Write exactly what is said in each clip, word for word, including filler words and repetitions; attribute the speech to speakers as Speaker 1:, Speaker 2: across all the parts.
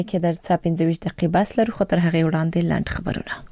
Speaker 1: کې در څه پنځه ویشت دقیقې بس لرو خو تر هغه وړاندې لاند خبرونه.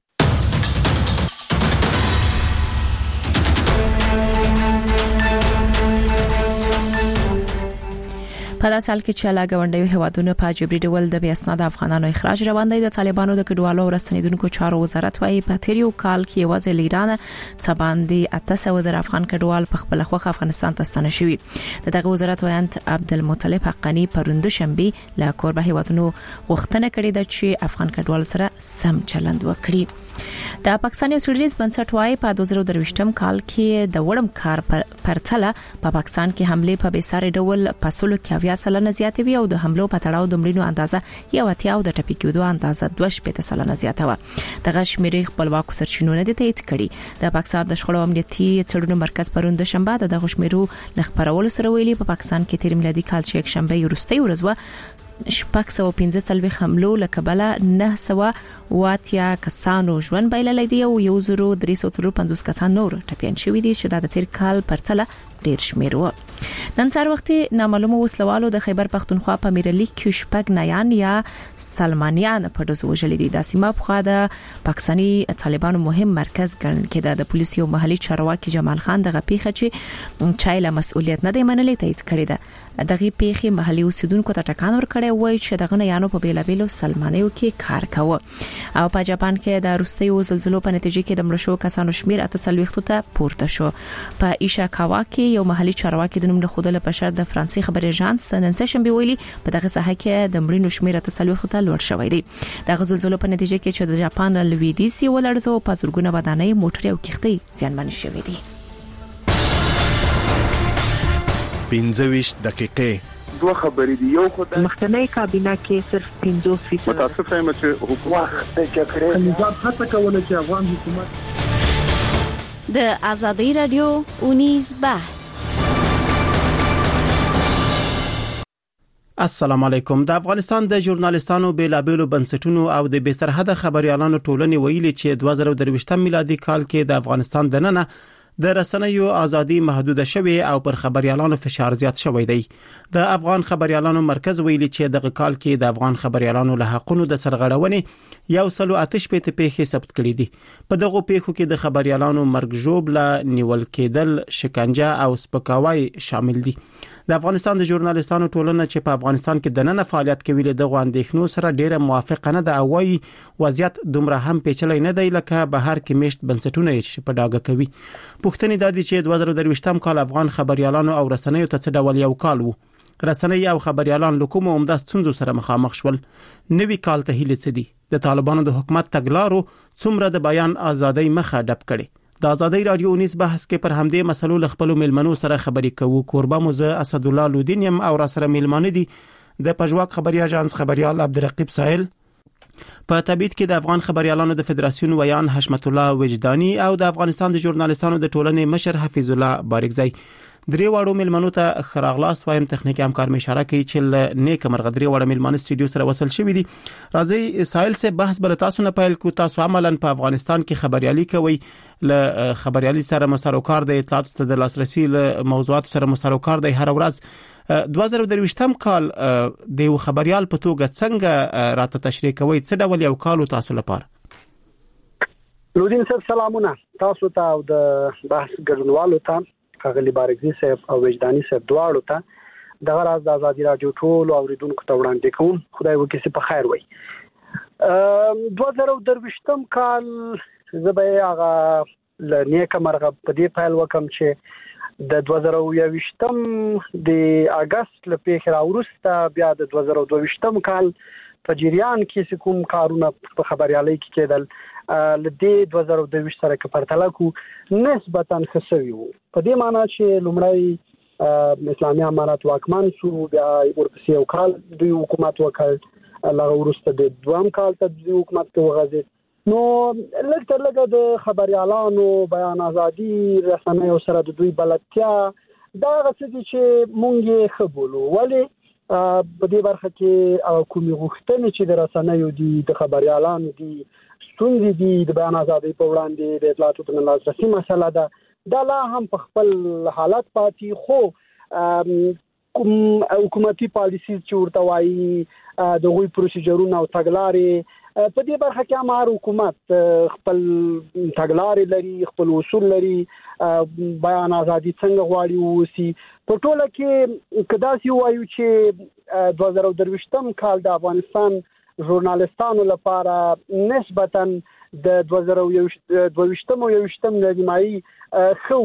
Speaker 1: په داسې حال کې چې علاوه هیوادونو په جبري ډول د بیاسناد افغانانو اخراج روان دی، د طالبانو د کډوالو او راستنیدونکو چارو وزارت وايي په تیریو کال کې یوازې لیران څه باندې اته سوه زره افغان کډوال په خپل خوخه افغانستان ته ستنه شوي. دغه وزارت وایي عبدالمطلب حقانی پروند شنبه له کوربه هیوادونو غوښتنه کړې ده چې افغان کډوال سره سم چلند وکړي. د پاکستاني سولریز بنسټ وايي په دوه زره درویشتم کال کې د وړم کار پرتله په پاکستان کې حمله په بیساري ډول په سلو کې اویا سلنه زیاته وي او د حملو په تړاو د مړینو اندازه یو اتیا او د ټپي کېدو اندازه دوه شپږ سلنه زیاته و. دغه شمیرې خپلواکو سرچینو نه دي تایید کړي. د پاکستان د شخړو امنیتي څېړنو مرکز پروند شنبه د غشمیرو لخبرولو سره ویلي په پاکستان کې تیر میلادي کال چې یک شنبه وروستۍ ورځ و شپږ سوه پنځه څلوېښت حملو له کبله نه سوه واتیا کسانو ژوند بایللی دی او یو زرو درې سوه څلور پنځوس کسان نور ټپیان شوي دي چې د تیر کال پرتله ډیر شمیر و. نن سهار وخت نامعلومه وسلوالو د خیبر پختونخوا په میرلیک کې شپږ نیان یا سلمانیان په دزو وژل دي. د سیمه په خوا د پاکستاني طالبانو مهم مرکز ګڼل کېده. د پولیسو یو محلي چارواکي جمال خان دغه پیښه چې چایله مسؤلیت نه دی منلې تایید کړی ده. دغه پیښه محلي اوسیدونکو ته ټکان ورکړی وای چې دغه نیانو په بیلابیلو سلمانیو کې کار کاوه. او په جاپان کې د روستیو زلزلو په نتیجه کې د مړ شو کسانو شمیر اته څلوېښت ته پورته شو. په ایشاکاوا کې یو محلي چارواکي د نوم له خوده په شر د فرانسې خبري اژانس نن سه شنبه ویلي په دغه ساحه کې د مړینو شمیر ته څلوېښت ته لوړ شوی دی. د زلزلو په نتیجه کې چې د جاپان لویدیسي ولړزو په زورګونه ودانۍ موټر او کښتۍ زیانمن شوې دي.
Speaker 2: پنځه ویشت دقیقې
Speaker 3: دوه خبرې دي. یو خدای
Speaker 4: مخکنی کابینه کې صرف پنځوس فیصد
Speaker 3: متاسف یم چې حکومت د جګړې
Speaker 5: نظام هڅه کوله چې افغان حکومت
Speaker 6: د ازادي رادیو اونیز بحث.
Speaker 7: السلام علیکم. د افغانستان د ژورنالستانو بیلابېلو بنسټونو او د بسرحده خبريالانو ټولنې ویلي چې دوه زره درویشتم میلادي کال کې د افغانستان دننه د رسنیو ازادي محدوده شوه او پر خبريالانو فشار زیات شوی دی. د افغان خبريالانو مرکز ویلي چې دغه کال کې د افغان خبريالانو له حقونو د سرغړونې یو سلو آتش په پیښه ثبت کړي دي. په دغه پیښو کې د خبريالانو مرګ ژوبله نیول کېدل، شکنجه او سپکاوی شامل دي. د افغانستان د ژورنالستانو ټولنه چې په افغانستان کې د نن فعالیت کوي له دغه اندېښنو سره ډیره موافقه نه ده او وايي وضعیت دومره هم پیچلی نه دی لکه بهر کې مشت بنسټونه چې په ډاګه کوي. پوښتنې د دې چې دوه زره درویشتم کال افغان خبريالانو او رسنیو ته څه ډول یو کال وو. رسنۍ او خبريالان له کومو عمده ستونزو سره مخامخ شول. نوي کال ته هیله څه دي؟ د طالبانو د حکومت تګلارو څومره د بیان ازادۍ مخه ډب کړي؟ د ازادي رادیو اونیز بحث کې پر همدې مسلو له خپل ملمنو سره خبرې کوو. کوربه موزه اسد الله لودین يم او را سره ملمانه دي د پژواک خبري اژانس خبريال عبدالرقیب ساحل. په تبعید کې د افغان خبريالانو د فدراسیون ویان حشمت الله وجدانی او د افغانستان د ژورنالستانو د ټولنې مشر حفیظ الله بارکزی. درې واړو ملمنو ته خراغلاس وایم تخنیکی همکار می اشاره کوي چې نیک مرغ درې واړو ملمنو استودیو سره وصل شوی دي. راځي ساحل سے بحث بل تاسو نه پیل کو. تاسو عملاً په افغانستان کې خبريالي کوي، له خبريالي سره مساروکار د اطلاعاتو ته د لاسرسي له موضوعات سره مساروکار دی هر ورځ. دوه زره درویشتم کال د یو خبريال په توګه څنګه راته تشریح کوي؟ څه ډول یو کال تاسو لپاره؟
Speaker 5: لودین صاحب سلامونه تاسو ته او د بحث ګډونوالو ته، خغلی بارکزی صاحب او وجدانی صاحب دواړو ته دغه راز د ازادي رادیو ټول اوریدونکو ته وړاندې کوم. خدای وکړي چې په خیر وي. دوه زره درویشتم کال زه به هغه له نیکه مرغه په دې پیل وکم چې د دوه زره یوویشتم د اگست له پیښې راوروسته بیا د دوه زره دوهویشتم کال په جریان کې کوم کارونه په خبريالۍ کې کېدل لدې دوه زره دوهویشت سره کې پرتله کو نسبتاً خسوي وو. په دې معنی چې لومړی اسلامي امارات واکمن شو، بیا ورپسې یو کال دوی حکومت وکړ، هغه وروسته د دویم کال ته دوی حکومت کې وغځېد. نو لږ تر لږه د خبريالانو بیان ازادي، رسنیو سره د دوی بلدتیا دا څه دي چې مونږ یې ښه بولو. ولې په دې برخه کې کومې غوښتنې چې د رسنیو دي، د خبريالانو دي، ستونزې دي د بیان ازادۍ په وړاندې، د اطلاعاتو ته لاسرسي مسله ده، دا لا هم په خپل حالت پاتې. خو کوم حکومتي پالیسي چې ورته وایي د غوي پروسیجرونه او تګلارې په دې برخه کې امر حکومت خپل تګلارې لري، خپل اصول لري، بیان ازادي څنګه غواړي وسی. په ټوله کې کدا سی وایو چې دوه زره درویشتم کال د افغانستان ژورنالستانو لپاره نسبتاً د دوه زره دوه ویشتم د نیمایي خو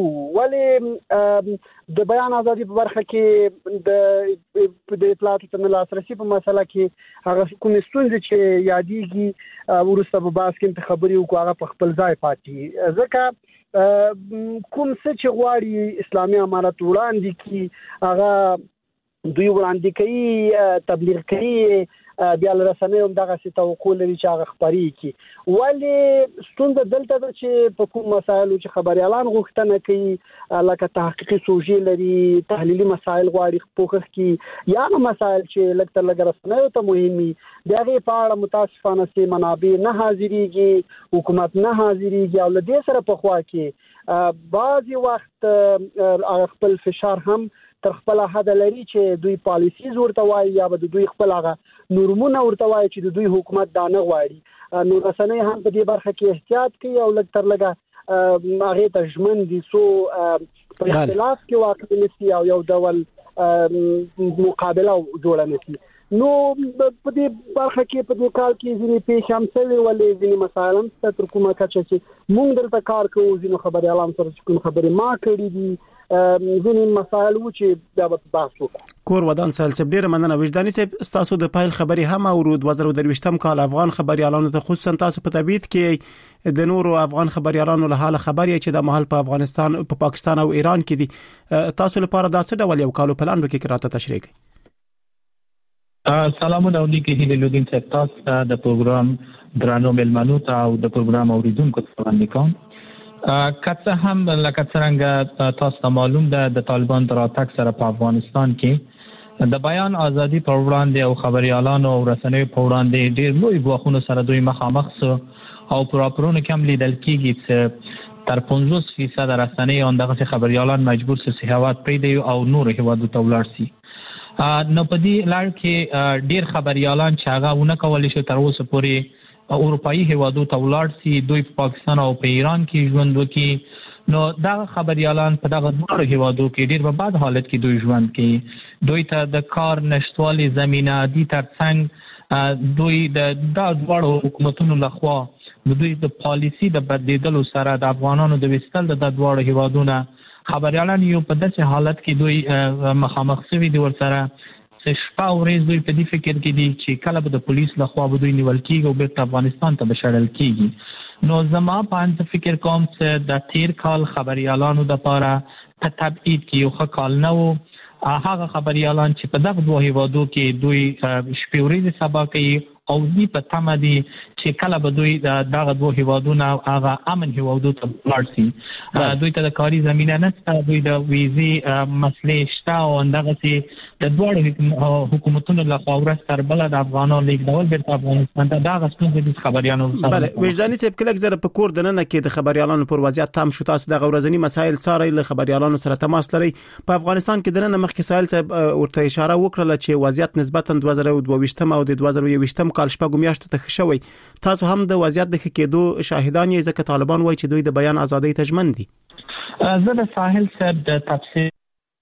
Speaker 5: ولې د بیان ازادي په برخه کې د د اطلاعاتو ته لاسرسي په مسله کې هغه کومې ستونزې چې یادېږي ورسته په باس کې خبرې وکړو هغه په خپل ځای پاتې، ځکه کوم څه چې غواړي اسلامي امارت وړاندې کی هغه دوی وړاندې کوي، تبلیغ کوي، بیا لرسنه هم دغه څه توقع لري چې هغه خبري کی. ولې ستونزه دلته ده چې په کوم مسایلو چې خبريالان غوښتنه کوي لکه تحقیقي سوژې لري، تحلیلي مسایل غواړي پوښښ کی، یا مسایل چې لکه تر لګ رسنه ته مهمي دغه په اړه متاسفانه سي منابع نه حاضرېږي، حکومت نه حاضرېږي، او له دې سره په خوا کې بعضي وخت خپل فشار هم تر خپل حد لري چې دوی پالیسي ورته وایي یا به دوی خپل هغه نورمونه ورته وایي چې دوی حکومت دا نه غواړي. نو رسنۍ هم په دې برخه کې احتیاط کوي او لږ تر لږه هغه ته ژمن دي سو په اختلاف کې واقع نشي او یو ډول مقابله جوړه نشي. نو په دې برخه کې په دې کال کې ځینې پیښې هم شوي ولې ځینې مسایل هم تر کومه کچه چې موږ دلته کار کوو ځینو خبريالان سره چې کوم خبرې ما کړې دي ځینې مسایل و چې دا به بحث وکړو.
Speaker 7: کور ودان سال سب ډیر مننه وجداني صاحب، تاسو د پایل خبري هم او دوه زره درویشتم کال افغان خبريالانو ته خصوصا تاسو په تبعید کې د نورو افغان خبريالانو له حال خبري چې د محل په افغانستان په پا پاکستان او ایران کې دي، تاسو لپاره دا څه ډول یو کالو پلان وکړي کراته تشریح کړئ.
Speaker 8: سلامونه ولیکي هیله لودین صاحب، تاسو د پروګرام درانو ملمنو ته او د پروګرام اوریدونکو ته وړاندې کوم. کته هم لکه څنګه تاسو ته معلوم ده د طالبان تر اتاک سره په افغانستان کې د بیان ازادي پر وړاندې او خبريالانو او رسنیو پر وړاندې ډېر لوی ګواښونه سره دوی مخامخ سو او پراپرونه کم لیدل کېږي چې تر پنځوس فیصد رسنیو اندغه خبريالان مجبور سي هیواد پرېږدي او نور هیوادو ته ولاړ سي. نو په دې لړ کې ډېر خبريالان چې هغه ونه کولای شي تر اوسه پورې اروپایي هیوادو ته ولاړ سي، دوی په پاکستان او په ایران کې ژوند وکړي. نو دا خبريالان په دغه دوه هیوادو کې ډېر په بد حالت کې دوی ژوند کوي، دوی ته د کار نشټوالي زمينه دي، ترڅنګ دوی د دوه حکومتونو لخوا د دوی د پالیسي د بدلیدلو سره د افغانانو د وستل د دوه هیوادونو خبريالان یو په داسې حالت کې دوی مخامخ شوي دي ورسره چې شپه او ورځ دوی په دې فکر کې دي چې کله به د پولیس لخوا به دوی نیول کېږي او بیرته افغانستان ته به شړل کېږي. نو زما په اند فکر کوم چې د تیر کال خبريالانو لپاره په تبعید کې یو ښه کال نه و. هغه خبريالان چې په دغه دوه هیوادو کې دوی شپې ورځې سبا کوي او دوی په تمه دي چې کله به دوی دغه دوه هیوادونه هغه امن هیوادو ته ولاړ شي. دوی ته د کاري زمينه نشته، دوی د ویزې مسلې شته او دغه چې د دوه حکومتونو له خوا ورسره بل د افغانانو لیکدول بیرته افغانستان ته دغه څنګه د خبريالانو سره.
Speaker 7: بله وجداني صاحب، کله زره په کور دننه کې د خبريالانو پر وضعیت تام شو، تاسو د غورزنی مسایل څاري له خبريالانو سره تماس لري. په افغانستان کې دننه مخکې سایل صاحب ورته اشاره وکړه چې وضعیت نسبتا دوه زره دوه ویشتم او د دوه زره یو ویشتم کال شپږ میاشتو ته شوی، تاسو هم د وضعیت د کېدو شاهدان یې، ځکه طالبان وایي چې دوی د بیان ازادۍ ته ژمن دي.
Speaker 8: زه د ساحل صاحب د تفسیر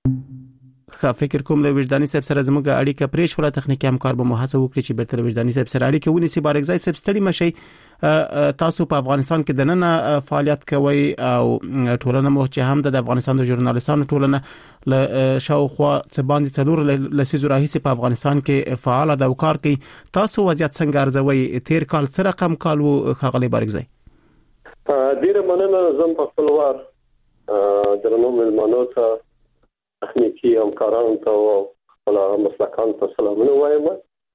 Speaker 7: خا فکر کوم له وجداني صاحب سره زموږ اړیکه پرې شو، تخنیکی همکار به محاسبه وکړي چې بیرته وجداني صاحب سره اړیکه ونیسي. بارګزای صاحب ستړي مشي، تاسو په افغانستان کې د نن فعالیت کوي او ټولنه مو چې هم د افغانستان د ژورنالستانو ټولنه له شاوخوا څه باندې څلور لسیزو راهیسې په افغانستان کې فعال ده او کار کوي. تاسو وضعیت څنګه ارزوي؟ تیر کال څه رقم کال وو خغلی بارګزای؟
Speaker 9: ډیره مننه. زم په خپل وار درنو ملمنو ته تخنیکی همکارانو ته او خپل مسلکان ته سلامونه وایم.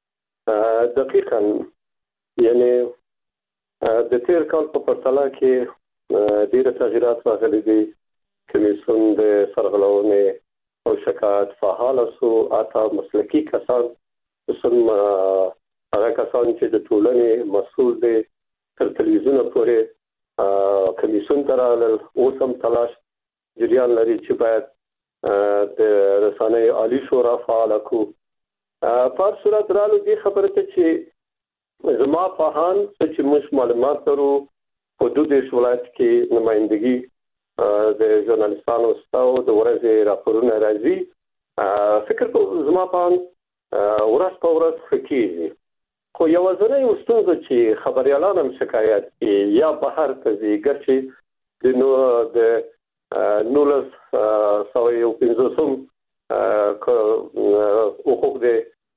Speaker 9: دقیقاً یعنی د تیر کال په پرتله کې ډیره تغیرات راغلي دي. کمیسیون د سرغړونې او شکایت فعال سو، اته مسلکی کسان سم هغه کسان چې د ټولنې مسؤل دي تر تلویزیون پورې کمیسیون ترال اوسم تلاش جریان لري چې باید د رسنۍ عالی شورا فعال کو په صورت رالو دي خبره ته چې زما په هان چې موږ معلومات لرو حدود ولایت کې نمائندګي د ژورنالستانو ستاو د ورځې راپورونه راځي فکر کوم زما په هان ورځ په ورځ فکیږي خو یو ځنه یو ستونزه چې خبريالان هم شکایت کوي یا بهر ته ځي ګرځي د نو د نولس سوي او پنځوسم حقوق د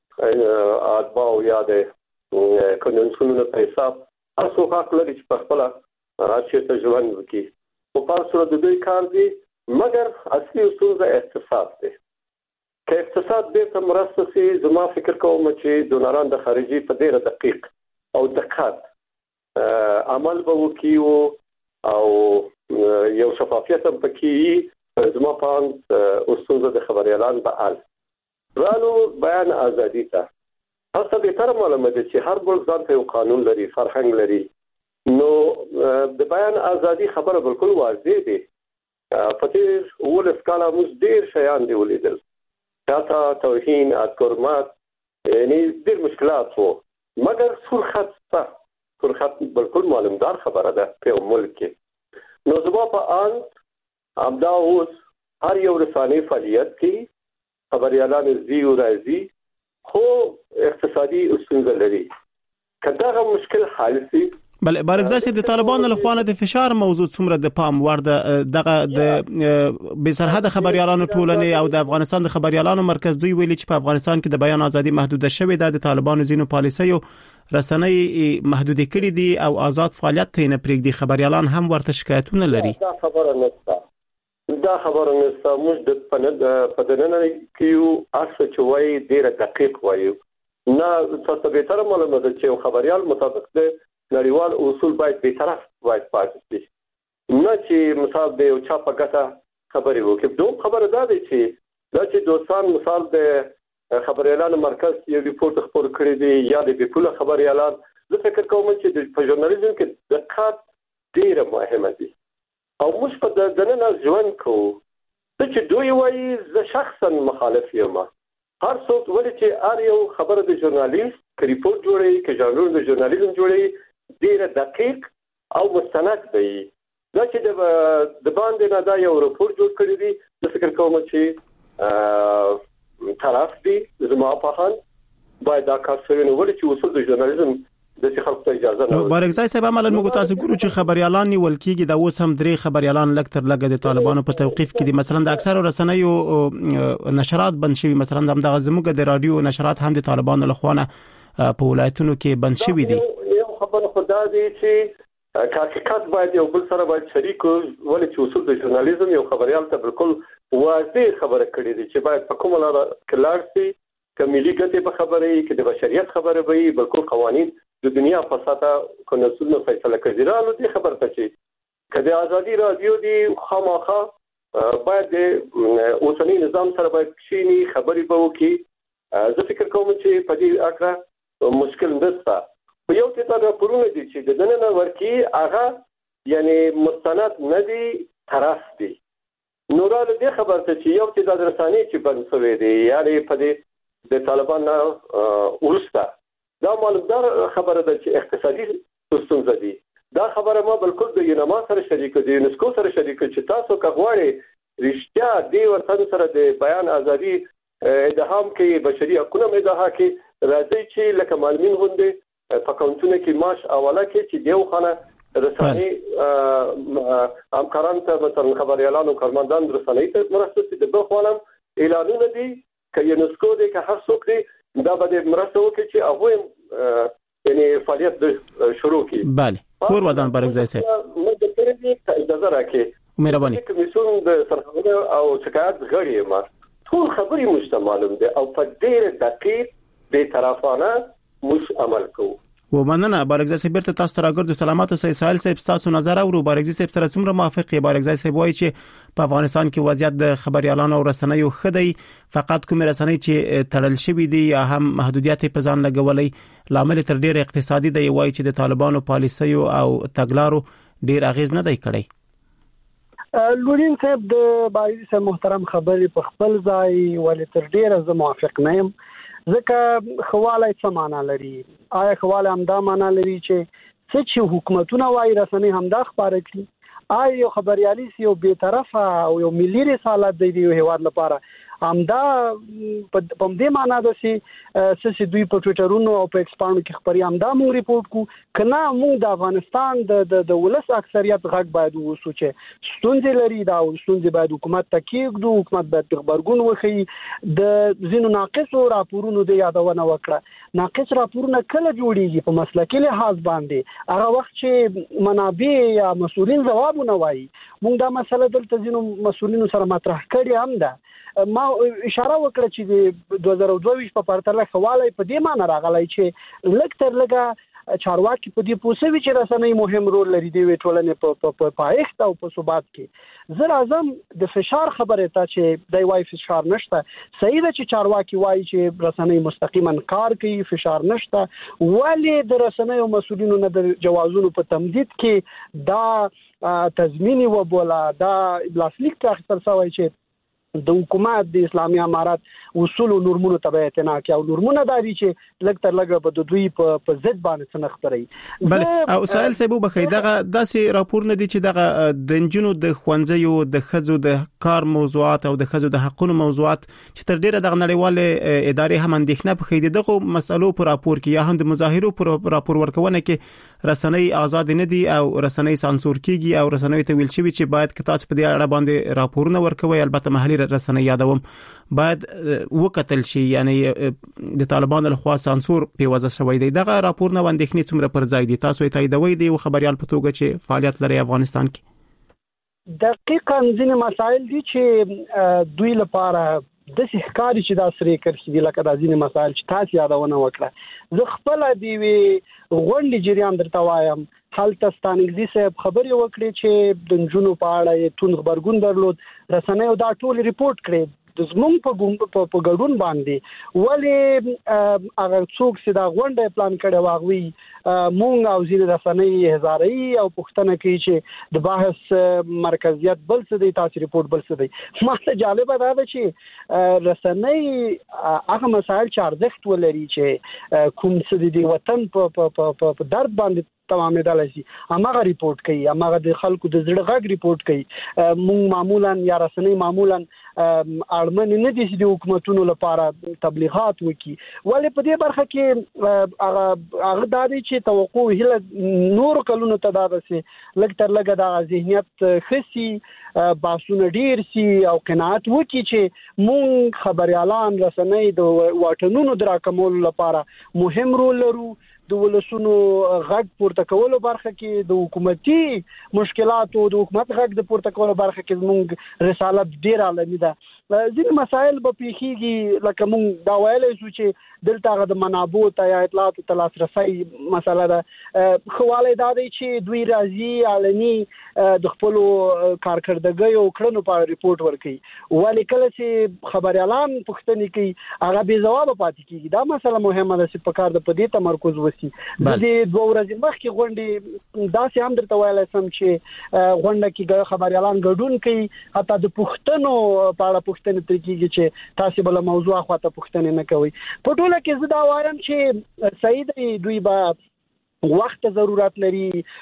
Speaker 9: اتباع یا د قانونونو په حساب تاسو حق لري چې په خپل راځي ته ژوند وکړي او په صورت د دوی کار دي مګر اصلي ستونزه اقتصاد دی که اقتصاد به تم مرستسي زما فکر کوم چې دونران د خارجي په ډیره دقیق او دقت عمل به وکړي او یو شفافیت هم پکې زما په اصول د خبريالان به ال رالو بیان ازادي ته تاسو به تر معلومه ده چې هر بل ځان ته قانون لري فرهنګ لري نو د بیان ازادي خبره بالکل واضح دي پته ول اسکالا موږ ډیر شیان دی ولیدل تاسو توهین اذکرمات یعنی ډیر مشکلات وو مګر سرخت سرخت بالکل معلومدار خبره ده په ملک کې نو زما په ان امدا اوس هر یو رسانه فعالیت کې خبريالان زی او راځي خو اقتصادي اصول لري کله مشکل حل سي
Speaker 7: بل بارګزای صاحب د طالبانو له خوانه د فشار موضوع څومره د پام ورده دغه د به سرحد خبريالانو ټولنې او د افغانستان د خبريالانو مرکز دوی ویلي چې په افغانستان کې د بیان ازادي محدوده شوې ده د طالبانو زینو پالیسي او رسنۍ محدود کړي دي او آزاد فعالیت ته نه پرېږدي خبريالان هم ورته شکایتونه لري
Speaker 9: دا خبره نشته دا خبره نشته موږ د پند پدننه کیو اصل چوي ډیره دقیق وایو نه تاسو به تر معلومه ده چې خبريال مطابق د نړیوال اصول باید به طرف باید پاتې شي نه چې مثال د یو چا په ګټه خبري وکړي دوه خبره ده چې دا چې دوستان مثال د خبريالانو مرکز یو ریپورت خبر کړی دی یا د ټول خبريالان زه فکر کوم چې د ژورنالیزم کې دقت ډیره مهمه دي او موږ په دننه ژوند کوو چې دوی وایي زه شخصا مخالف یم هر څوک ولې چې ار یو خبره د ژورنالیست کې ریپورت جوړي کې ژانر د ژورنالیزم جوړي ډیره دقیق او مستند دی دا چې د باندې نه دا یو ریپورت جوړ کړی دی زه فکر کوم چې طرف دی زما په حال باید دا کار شوی نو ولې چې اصول د ژورنالیزم د څه خلکو اجازه نه
Speaker 7: بارګزای صاحب عملاً موږ تاسو ګورو چې خبريالان نیول کېږي دا اوس هم درې خبريالان لکتر لګ د طالبانو په توقيف کې دي مثلا د اکثر رسنیو نشرات بند شوي مثلا د زموږ د رادیو نشرات هم د طالبانو لخوانه په ولایتونو کې بند شوي دي
Speaker 9: یو خبره خدا دی چې حقیقت باید یو بل سره باید شریک ولې چې اصول د ژورنالیزم یو خبريال ته بالکل واضح خبره کړې دي چې باید په کومه لار کلار سي کمیلي ګټه په خبره کې د بشریت خبره وي بالکل قوانين د دنیا په ساته کنسولونو فیصله کوي رالو دي خبر ته چې کله ازادي رادیو دی خامخا باید د اوسنی نظام سره باید شینی خبري به وکي زه فکر کوم چې په دې اړه مشکل نشته په یو څه دا پرونه دي چې د دننه ورکی هغه یعنی مستند نه دي طرف دي نوراله دې خبر ته چې یو څه د رسانې چې بند شوی دی یعنی په دې د طالبان ورسته دا معلومدار خبره ده چې اقتصادي ستونزې دي دا خبره ما بالکل د یونما سره شریک دي یونسکو سره شریک چې تاسو کغواړي رښتیا دی ورته سره د بیان ازادي ادهام کې بشري حقوقو ادعا کې راځي چې لکه معلمین غونډه په کاونټونه کې معاش اوله کې چې دیو خانه رساني همکاران ته مثلا خبريالان او کارمندان رسنۍ ته مرسته د بخوالم اعلانونه دي چې یونسکو د که هر څوک دی دا به مرسته وکړي چې هغه یعنی فعالیت شروع کړي
Speaker 7: بله فور ودان بارګزای صاحب
Speaker 9: موږ د پرې اجازه راکې
Speaker 7: مهرباني
Speaker 9: کمیسیون د سرحدونو او شکایت غړي ما ټول خبري مشتمل دي او په ډېر دقیق به طرفانه مش عمل کوو
Speaker 7: و مننه بارګزای صاحب ته تاسو راګرځو سلامات او سهیل صاحب تاسو نظر او بارګزای صاحب سره څومره موافق یې بارګزای صاحب وایي چې په افغانستان کې وضعیت د خبريالانو او رسنیو خدای فقط کوم رسنۍ چې تړل شوی دي یا هم محدودیت په ځان لګولې لامل تر ډیر اقتصادي دی وایي چې د طالبانو پالیسیو او تګلارو ډیر اغیز نه دی کړی
Speaker 5: لورین صاحب د بایي سره محترم خبرې په خپل ځای ولې تر ډیره زه موافق نه یم ځکه خواله څه معنا لري آیا خواله همدا معنا لري چې څه چې حکومتونه وايي رسنۍ همدا خبره کوي آیا یو خبريالي یو بے طرفه او یو ملي رسالت دی یو هیواد لپاره همدا په دې معنا ده چې چې دوی په ټوئیټرونو او په ایکسپاند کې خبري همدا موږ ریپورت کو کنا موږ د افغانستان د د ولس اکثریت غږ باید وسو چې ستونزې لري دا ستونزې باید حکومت ته کېږدو حکومت باید خبرګون وکړي د زینو ناقصو راپورونو د یادونه وکړه ناقص راپورونه کله جوړیږي په مسلکي لحاظ باندې هغه وخت چې منابع یا مسؤلین ځوابونه وایي موږ دا مسله دلته زینو مسؤلینو سره مطرح کړې هم ده ما اشاره وکړه چې دوه زره دوه ویشت په پرتله خواله په دې معنی راغلی چې لږ تر لږه چارواکي په دې پوسوي چې رسنۍ مهم رول لري د ټولنې په په پایښت او په ثبات کې زه راځم د فشار خبره ته چې د وای فشار نشته صحیح ده چې چارواکي وایي چې رسنۍ مستقیما کار کوي فشار نشته ولی د رسنۍ او مسؤلینو نه د جوازونو په تمدید کې دا تضمینی و بولا دا بلاسلیک ته اخستل شوی چې د حکومت د اسلامي امارات اصول او نورمونو تبع اعتنا کوي او نورمونه داري چې لږ تر لږه په دوی په په ضد باندې څنګه خبري
Speaker 7: بله او سائل سبو بخې دغه داسې راپور نه دي چې دغه د انجونو د خوانځيو د خزو د کار موضوعات او د خزو د حقوقو موضوعات چې تر ډیره د نړیوال ادارې هم اندېښنه بخې دي دغه مسلو پر راپور کې یا هم د مظاهرو پر راپور ورکونه کې رسنۍ آزاد نه دي او رسنۍ سانسور کیږي او رسنۍ ته ویل شوی چې باید که تاسو په دې اړه باندې راپورونه ورکوي البته محلي رسنۍ یادوم باید وکتل شي یعنی د طالبانو لخوا سانسور په وجه شوی دی دغه راپور نه اندېښنې څومره پر ځای دي تاسو ته تاییدوي دی خبريال په توګه چې فعالیت لري افغانستان کې
Speaker 5: دقیقاً ځینې مسایل دي چې دوی لپاره د ښکاری چې دا سری کړی لکه د ځینې مسایل چې تاسو یادونه وکړه زه خپل دی وی غونډې جریان درته وایم حالت ستانګزي صاحب خبري وکړي چې د جنونو په اړه تون خبرګون درلود رسنۍ او دا ټول ریپورت کړي د زمونږ په ګوند په ګډون باندې ولی هغه څوک چې دا غونډه پلان کړي واغوي مونږ او زیر رسنۍ هزاري او پښتنه کوي چې د بحث مرکزیت بل څه دی تاسو ریپورت بل څه دی ماته جالب ده چې رسنۍ هغه مسایل چې ارزښت ولري چې کوم څه دی وطن په په درد باندې تمامه دلاسي امغه ریپورت کوي امغه د خلکو د زړه غږ ریپورت کوي مونږ معمولا یا رسنۍ معمولا اړمن نه دي چې د حکومتونو لپاره تبلیغات وکي ولې په دې برخه کې هغه هغه د دې چې توقع هله نور کلونو ته دا رسي لږ تر لږه د ذهنیت خسي باسونه ډیر سي او قناعت وکي چې مونږ خبريالان رسنۍ د واټنونو دراکمول لپاره مهم رول لرو د ولسونو غږ پورته کولو برخه کې د حکومتي مشکلاتو د حکومت غږ د پورته کولو برخه کې موږ رسالت ډیر عالمي ده ځینې مسایل به پیخیږي لکه موږ دا ویلای شو چې دلته د منابع ته یا اطلاعات ته لاسرسي مسله ده خواله دا دی چې دوی راځي علني د خپل کارکړدګۍ او کړنو په ریپورت ورکړي ولی کله چې خبريالان پښتني کوي هغه به جواب پاتې کیږي دا مسله مهمه ده چې په کار د پدې تمرکز وسی د دې دوه ورځې مخکې غونډې داسې هم درته ویلای سم چې غونډه کې خبريالان ګډون کوي حتی د پښتنو په اړه پښتنه تر کېږي چې تاسو بل موضوع خواته پښتنه نه کوي په ټوله کې زه دا وایم چې صحیح دی دوی به وخت ضرورت لري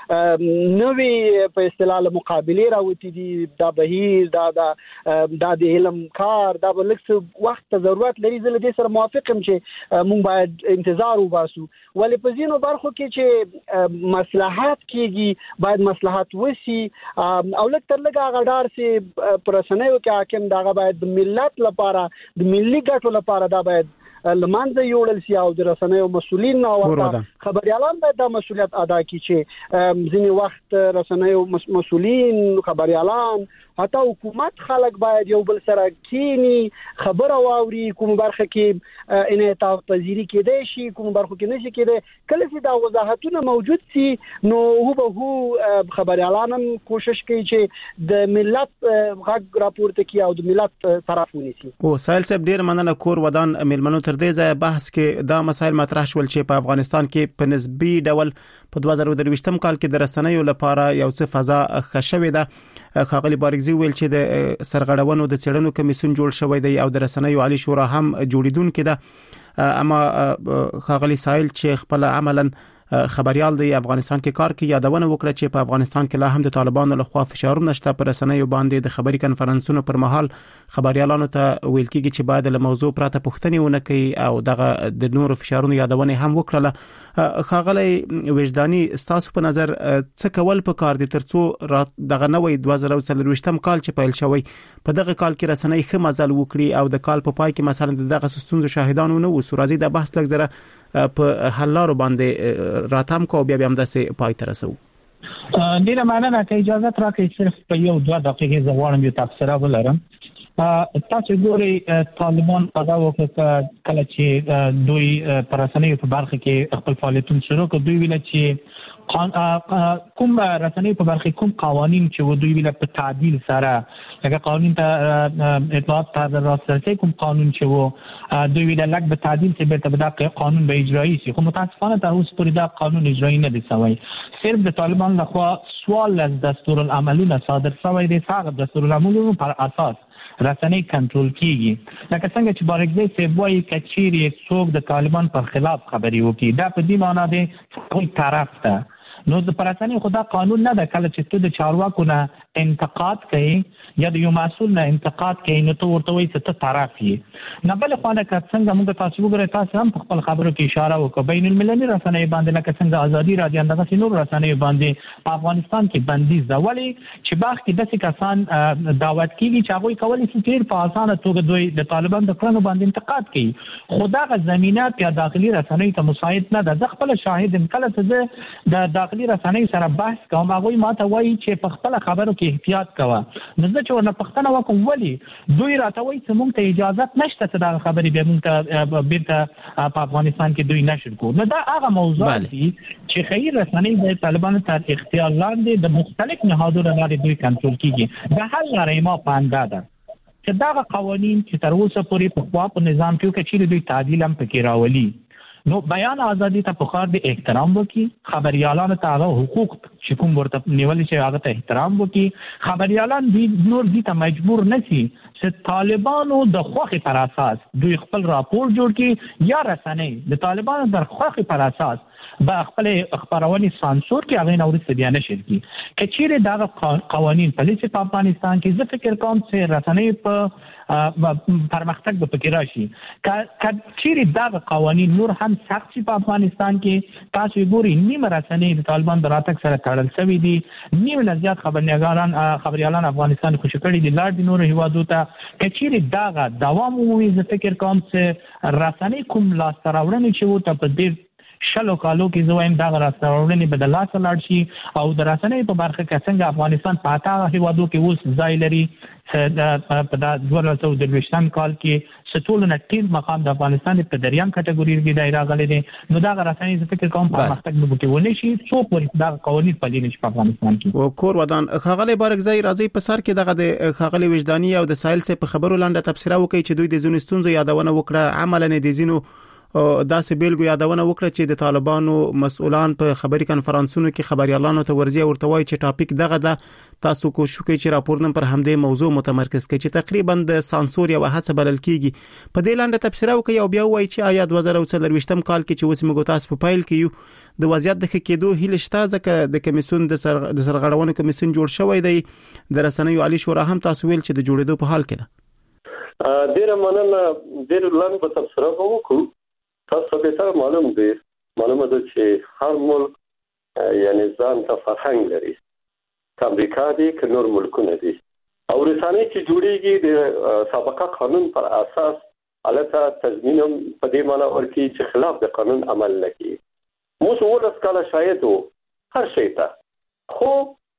Speaker 5: نوې په اصطلاح مقابله راوتی دي دا بهیر دا دا د علم کار دا بل څه وخت ضرورت لري زه له دې سره موافقم چې مونږ باید انتظار وباسو ولې په ځینو برخو کې چې مصلحت کېږي باید مصلحت وسی او لکه تر لږه غډار سي پرسنیو کې حاکم دا باید د ملت لپاره د ملي ګټو لپاره دا باید لمانځه یوړل سي او د رسنیو مسؤلین او خبريالان باید دا مسؤلیت ادا کړي چې ځینې وخت رسنیو مسؤلین خبريالان حتی حکومت خلک باید یو بل سره کینی خبره واوري کوم برخه کې انعطاف پذیری کېدای شي کوم برخه کې نشي کېدای کله چې دا وضاحتونه موجود سي نو هو به هو خبريالان کوشش کوي چې د ملت غږ راپورته کوي او د ملت طرف ونیسي
Speaker 7: او سائل صاحب ډیر مننه کور ودان ملمنو تر دې ځای بحث کې دا مسایل مطرح شول چې په افغانستان کې په نسبی ډول په دوه زره درویشتم کال کې د رسنیو لپاره یو څه فضا ښه شوې ده. ښاغلي بارګزي ویل چې د سرغړونو د څېړنو کمیسیون جوړ شوی دی او د رسنیو عالی شورا هم جوړیدونکې ده. اما ښاغلي سایل چې خپل عملاً خبريال دی افغانستان کې کار کوي یادونه وکړه چې په افغانستان کې لا هم د طالبانو لخوا فشارونه شته پر رسنیو باندې د خبري کنفرانسونو پر مهال خبريالانو ته ویل کېږي چې باید له موضوع پرته پوښتنې ونه کوي او دغه د نورو فشارونو یادونه هم وکړه. ښاغلي وجداني ستاسو په نظر څه کول په کار دي ترڅو دغه نوې دوه زره څلرويشتم کال چې پیل شوی په دغه کال کې رسنۍ ښه مزل وکړي او د کال په پای کې مثلا دغه ستونزو شاهدان ونه وو. سورازي د بحث لږ زره په حل لارو باندې راتم کو بیا بیا هم داسې پای ته رسو.
Speaker 8: ډیره مننه که اجازه راکړئ صرف په یو دوه دقیقې زه غواړم یو تبصره ولرم. تاسو ګورئ طالبان دا وکړه کله چې دوی پر رسنیو په برخه کې خپل فعالیتونه شروع کړ دوی ویل چې کوم رسنیو په برخه کوم قوانین چې دوی ویل په تعدیل سره لکه قانون ته اطلاعات ته راسرسي کوم قانون چې وو دوی ویل لکه په تعدیل چې به تبدا قانون به اجرایی شي خو متاسفانه تر اوسه پورې دا قانون اجرایی نه دي شوی. صرف د طالبان لخوا سوال از دستور العملونه صادر شوی دي هغه دستور العملونو پر اساس رسنۍ کنټرول کیږي. لکه څنګه چې بارګزی صاحب وایي کچيري څوک د طالبان پر خلاف خبري وکړي دا په دې معنی دی چې طرف ته نو د پرسنۍ خدا قانون نه ده کله چې ته د چارواکو نه انتقاد کوي یا د یو مسؤل نه انتقاد کوي نو ته ورته وایي چې ته طرف یې نه بل خو نه څنګه موږ تاسو وګورئ تاسو هم خپل خبرو کې اشاره وکړه بین المللي رسنۍ باندې لکه څنګه ازادي رادیو اندغه نور رسنۍ باندې په افغانستان کې بندیز ده ولې چې باغ کې داسې کسان دعوت کیږي چې هغه کولی شي چې په اسانه توګه دوی د طالبان د کړنو باندې انتقاد کوي خدا غ زمينات یا داخلي رسنۍ ته مساعد نه ده. ځ خپل شاهد کله چې د داخلي رسنۍ سره بحث کوم هغه ماته وایي چې په خپل خبرو کې احتیاط کوه. نو زه چې ورنه پښتنه وکم ولی دوی راته وایي چې موږ ته اجازه نشته چې دا خبرې به موږ ته بیرته په افغانستان کې دوی نشر کوو. نو دا هغه موضوع دي چې خیر رسنۍ د طالبانو تر اختیار لاندې د مختلف نهادونو لپاره دوی کنټرول کیږي. د حل لارې ما پاندا ده چې دا قوانین چې تر اوسه پورې په خوا په نظام کې چې دوی تعدیل هم پکې راولي نو بیان ازادي ته په خار د احترام وکي خبريالانو ته هغه حقوق چې کوم ورته نیول شي هغه ته احترام وکي. خبريالان دي نور دي ته مجبور نشي چې طالبانو د خوخي پر اساس دوی خپل راپور جوړ کړي یا رسنۍ د طالبانو د خوخي پر اساس با خپل خبرونه سانسور کې هغه نورسته بیان شي کی کچېره دا قوانین پالیسي په افغانستان کې زه فکر کوم چې رسنۍ په پرمختګ به پکې راشي. کچېره دا قوانین نور هم سخت شي په افغانستان کې تاسو ګورئ نیمه رسنۍ د طالبان د راتګ سره تړل شوی دي نیمه نه زیات خبرنګاران خبريالان افغانستان خوشی کړي دي لاړ دي نور هیوادو ته کچېره دا دوام ومومي زه فکر کوم چې رسنۍ کوم لاس راوړنې چې وو ته په دې شلو کالو کې زویم دا راستورلنې بدلات لاړ شي او د رسنۍ په برخه کې څنګه افغانستان پاته هیوادو کې اوس ځای لري په دا دوه زره درویشتم کال کې ستول نه ټیم مقام د افغانستان په دریم کټګوري کې دایره غلې دي نو دا رسنۍ څه فکر کوم په مختګ نه بوتي ولې شي څو پورې دا قوانين پلي نشي په افغانستان کې
Speaker 7: و کور ودان خغلې بارګزی راځي په سر کې دغه د خغلې وجداني او د سایل څخه په خبرو لاندې تفسیر وکړي چې دوی د زونستونزو یادونه وکړه عملاً د زینو دا سه بیلګو یادونه وکړه چې د طالبانو مسؤلان په خبري کنفرانسونو کې خبريالانو ته ورزي ورته وایي چې ټاپک دغه د تاسو کوشش کوي چې راپورنم پر همدې موضوع متمرکز کړي چې تقریبا د سانسور یا هڅه بلل کیږي په دې لاندې تفسیر وکړي او بیا وایي چې آیا دوه زره څلرويشتم کال کې چې اوس موږ تاسو په پایل کې د وضعیت د کېدو هیله شته ځکه د کمیسیون د سرغړونو کمیسیون جوړ شوی دی د رسنیو عالی شورا هم تاسو ویل چې د جوړېدو په حال کې
Speaker 9: ده. ډیر مننه ډیر لاندې په تفسیر وکړو. تاسو به تر معلوم دي معلومه ده چې هر ملک یعنی ځان ته فرهنګ لري امریکا دي که نور ملکونه دي او رسانې چې جوړیږي د سابقه قانون پر اساس البته تضمینم په دې معنی ورکی چې خلاف د قانون عمل نکړي. موږ ولس کله شاید هر شي ته خو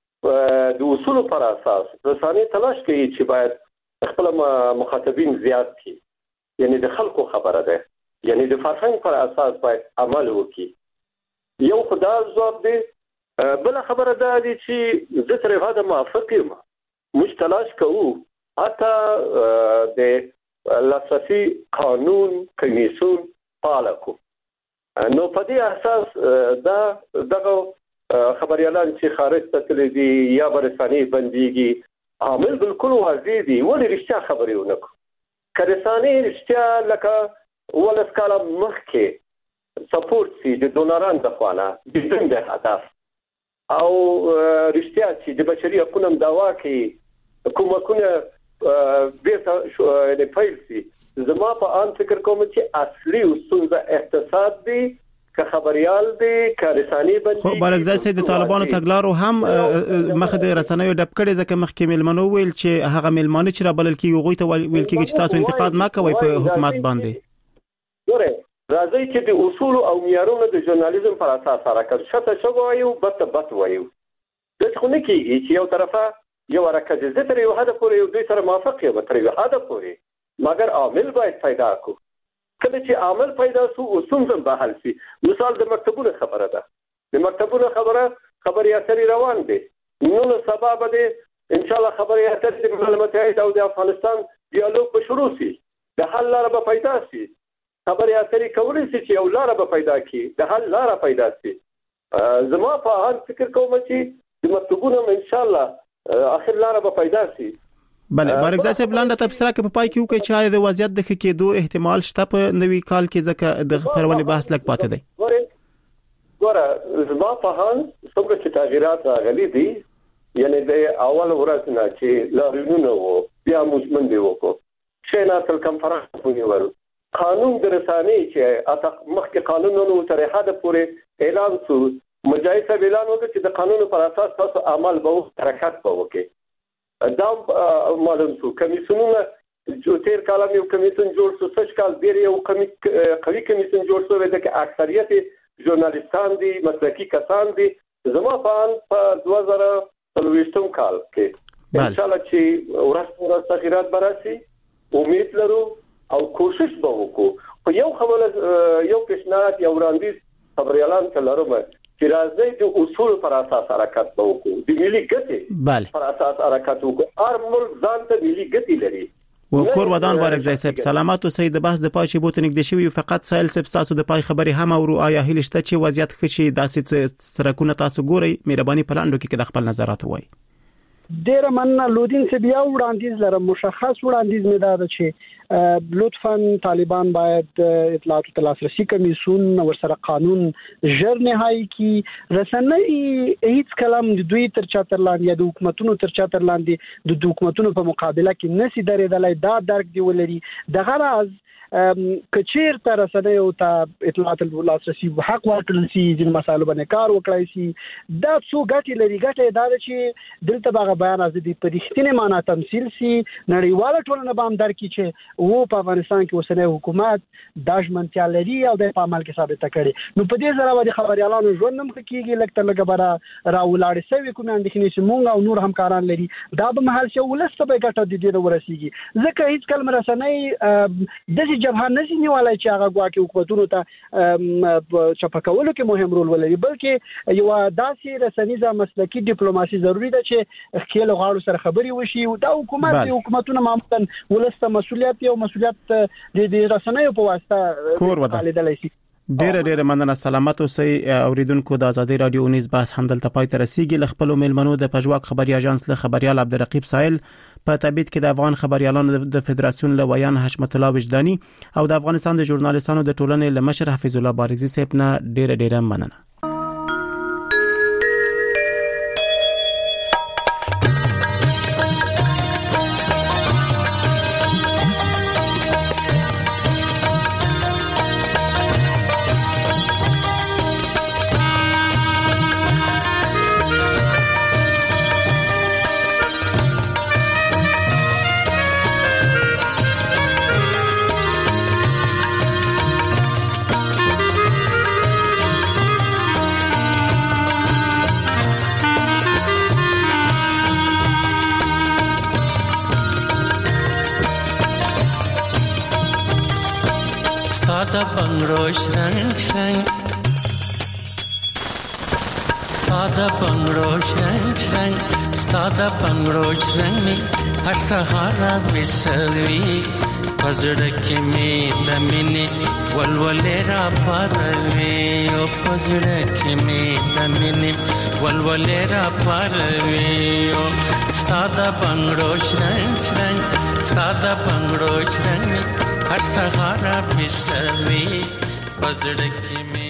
Speaker 9: د اصول پر اساس رسانې تلاش کوي چې باید خپل مخاطبین زیات کړي یعنی د خلکو خبره ده یعنی د فرهنګ پر اساس باید عمل وکړي. یو خدای ځواب دی بل خبره ده چې زه تر هغه موافق یم موږ تلاش کوو حتی د لاسرسي قانون کمیسیون فعال کو. نو په دې اساس دا دغه خبريالان چې خارج ته تللي دي یا برساني بنديږي عامل بالکل واضح دي ولې رښتیا خبرې ونه کو. کارساني رښتیا لکه ولس کاله مخکې سپورت سي د ډونران د خوانه د دې هدف او رښتیا چې د بشري حقوقو دعوا کوي کومکونه بیرته د فایل سي. زما په ان فکر کوم چې اصلي اصول د اقتصاد دي که خبريال دي کارساني بندي.
Speaker 7: خو بلګزای سي د طالبانو تګلارو هم مخ د رسنیو ډب کړي ځکه مخکې ملمنو ویل چې هغه ملمانه چې را بلل کیږي غوي ته ویل کیږي چې تاسو انتقاد ما کوي په حکومت باندې.
Speaker 9: ګوره راځي چې د اصول او معیارونو د ژورنالیزم پر اساس حرکت شته شو وایو بت بت وایو. د څه نه کیږي چې یو طرفه یو حرکت زه تر یو هدف پورې یو دوی سره موافق یم تر یو هدف پورې مګر عامل باید پیدا کو. کله چې عامل پیدا شو اصول هم به حل شي. مثال د مکتبونو خبره ده. د مکتبونو خبره خبري اثر روان دي. نو سبب ده ان شاء الله خبري اثر د ملل متحد او د افغانستان ډیالوګ به شروع شي. د حل لاره به پیدا شي. خبري اثر کولای شي چې یو لاره به پیدا کی د حل لاره پیدا شي. زما په هر فکر کوم چې د مکتوبونو ان شاء الله اخر لاره به پیدا شي.
Speaker 7: بله بارګزای صاحب لاندې تبصره کې په پای کې وکړي چې د وضعیت د کېدو احتمال شته په نوي کال کې ځکه د پرونې بحث لګ پاتې دی.
Speaker 9: ګوره زما په هان څومره چې تغیرات راغلي دي یعنی د اول ورځ نه چې لارینونه وو بیا موږ منډه وکړو شیناتل کنفرانس ونیول قانون د رساني چې مخکې قانونونو تر حد پورې اعلان شو مجاهد صاحب اعلان وکړ چې د قانون پر اساس تاسو عمل به حرکت به وکړي. دا معلوم شو کمیسیونونه جو تیر کال یو کمیسیون جوړ شو څه کال ډیر یو قوي کمیسیون جوړ شو د اکثریت ژورنالیستان دي مسلکي کسان دي. زما په دوه زره څلوېښتم کال کې ان شاء الله چې ورځ ورځ تغیرات براسي امید لرو او کوشش به وکړو. خو یو خبره یو پیشنهاد یو وړاندیز خبريالان ته لرم چې راځي د اصول پر اساس حرکت وکړو د ملي ګټې پر اساس حرکت وکړو. هر ملک ځان ته ملي ګټې لري.
Speaker 7: وکور ودان بارګزای صاحب سلامات او سید بحث د پای بوت نګد شوی فقط سایل صاحب تاسو د پای خبري هم او آیا هلشته چې وضعیت خشي داسې سرکونه تاسو ګوري مهرباني پلاندو کې د خپل نظرات وای.
Speaker 5: ډیر مننه لودین چې بیا وړاندیز لرم مشخص وړاندیز مې دا چې لطفاً طالبان باید اطلاعات او لاسرسي کمیسیون ورسره قانون ژر نهایی کی رسنۍ هیڅ کلام د دوی تر چتر لاندې یا د حکومتونو تر چتر لاندې د حکومتونو په مقابله کې نسی درېدلای دا درک دی ولري دغه راز کچیر تر رسنۍ او ته اطلاعات او لاسرسي حق ورکړل شي د مسالو باندې کار وکړای شي. دا څو ګټې لري ګټې دا چې دلته هغه بیان از دې په رښتینې معنی تمثيل شي نړیواله ټولنه به هم درکړي چې وو په افغانستان کې اوسنۍ حکومت داژمنتیا لري او د په عمل کې ثابت کړي. نو په دې سره د خبريالانو ژوند هم کېږي لکه لکه برا راولاړ سوي کوم اندېښنې چې مونږ او نور همکاران لري دا به محل شو ولسته به ګټه د دې ورسیږي. ځکه هیڅ کلمه رسنۍ د جبهه نشي نیولای چې هغه غواکي حکومتونو ته چپکولو کې مهم رول ولري بلکې یو داسې رسنیزه مسلکي ډیپلوماسي ضروری ده چې خپل غاړو سره خبري وشي او د حکومت د حکومتونو معمولا ولسته مسولیت یو مسولیت د رسنیو په واسطه
Speaker 7: کور ودا شي. ډیره ډیره مننه سلامات اوسئ اوریدونکو د ازادي رادیو نیوز بحث همدلته پای ته رسیدي. ل خپل میلمنو د پژواک خبري اژانس له خبريال عبدالرقیب سائل په تابعیت کې د افغان خبريالانو د فدراسیون له ویان حشمت الله وجداني او د افغانستان د ژورنالیستانو د ټولنې له مشر حفیظ الله بارګزي صاحب نه ډیره ډیره مننه.
Speaker 10: ساده بنگړو شرنګ شرنګ ساده بنگړو شرنګ شرنګ ساده بنگړو شرنګ می هر سهار وسوي پزړه کې می د مینې ولولې را پاروي او پزړه کې می د مینې ولولې را پاروي او ستاده بنگړو شرنګ شرنګ ستاده بنگړو شرنګ هر سهار پښتوي پزړه کې